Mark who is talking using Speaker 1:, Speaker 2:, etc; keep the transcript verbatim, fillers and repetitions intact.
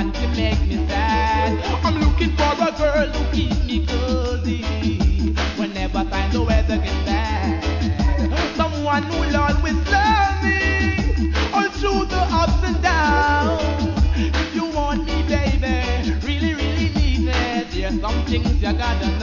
Speaker 1: one to make me sad. I'm looking for a girl who keep me cozy whenever time the weather gets bad. Someone who'll always love me all through the ups and downs. If you want me, baby, really, really need me. There's some things you gotta